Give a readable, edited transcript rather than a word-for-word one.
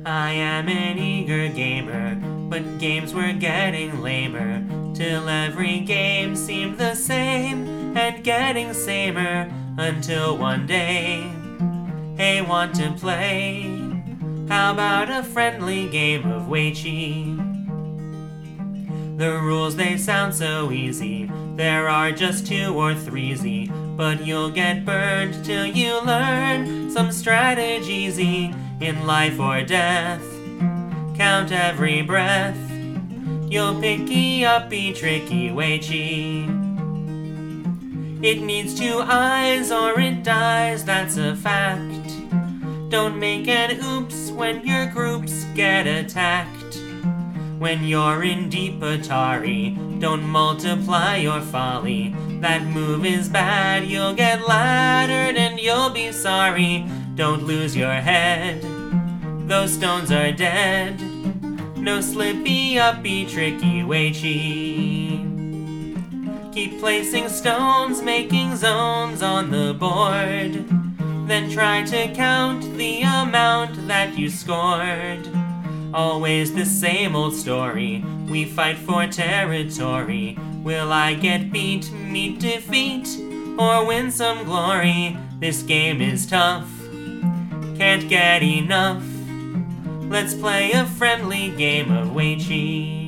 I am an eager gamer, but games were getting lamer, till every game seemed the same and getting samer, until one day, hey, want to play? How about a friendly game of Weiqi? The rules, they sound so easy, there are just 2 or 3 but you'll get burned till you learn some strategies in life or death. Count every breath, you'll picky uppy tricky Weiqi. It needs 2 eyes or it dies, that's a fact. Don't make an oops when your groups get attacked. When you're in deep Atari, don't multiply your folly. That move is bad, you'll get laddered and you'll be sorry. Don't lose your head, those stones are dead. No slippy uppy tricky Weiqi. Keep placing stones, making zones on the board, then try to count the amount that you scored. Always the same old story, we fight for territory. Will I get beat, meet defeat, or win some glory? This game is tough, can't get enough. Let's play a friendly game of Weiqi.